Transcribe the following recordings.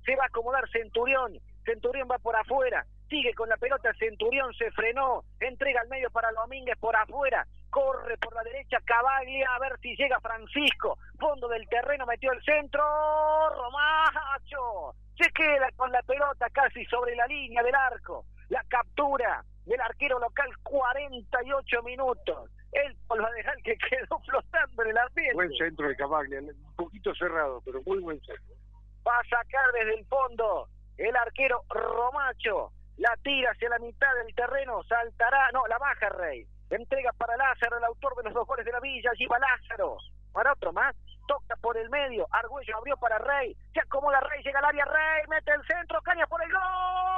se va a acomodar Centurión, Centurión va por afuera, sigue con la pelota Centurión, se frenó, entrega al medio para Domínguez por afuera, corre por la derecha Cavaglia, a ver si llega Francisco, fondo del terreno, metió el centro, Romacho, se queda con la pelota casi sobre la línea del arco, la captura del arquero local, 48 minutos, el Polvaderal que quedó flotando en el ambiente. Buen centro de Cavaglia, un poquito cerrado, pero muy buen centro. Va a sacar desde el fondo el arquero Romacho, la tira hacia la mitad del terreno, saltará, no, la baja Rey, entrega para Lázaro, el autor de los 2 goles de la Villa, allí va Lázaro, para otro más, toca por el medio, Argüello abrió para Rey, se acomoda Rey, llega al área Rey, mete el centro, Cañas por el gol.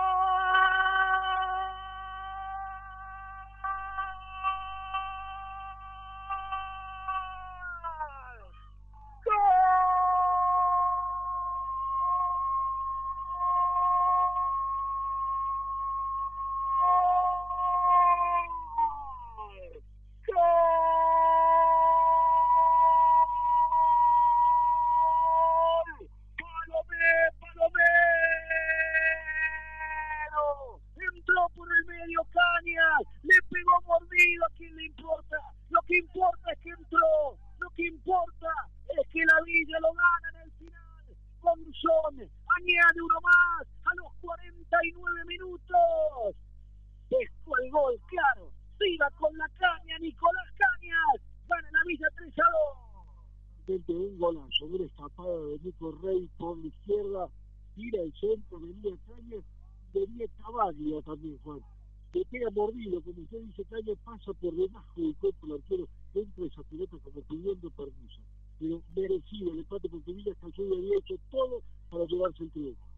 Le pegó mordido, ¿a quién le importa? Lo que importa es que entró, lo que importa es que la Villa lo gana en el final. Monzón añade uno más a los 49 minutos. Pescó el gol, claro. Siga con la caña, Nicolás Cañas. Gana la Villa 3-2. Un golazo, una escapada de Nico Rey por la izquierda, tira el centro, venía Cañas, venía Cavaglia también, Juan. Le pega mordido, como usted dice, Cañas pasa por debajo del cuerpo del arquero, entra esa pelota como pidiendo permiso. Pero merecido el empate porque Villa Calzón había hecho todo para llevarse el triunfo.